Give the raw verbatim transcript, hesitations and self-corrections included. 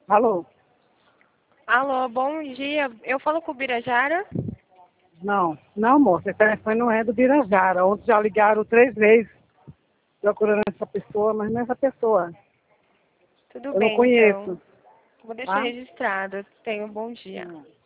Alô? Alô, bom dia. Eu falo com o Birajara? Não, não, moça, esse telefone não é do Birajara. Ontem já ligaram três vezes procurando essa pessoa, mas não é essa pessoa. Tudo Eu não bem, então. conheço, Vou deixar tá? registrado. Tenha um bom dia. Hum.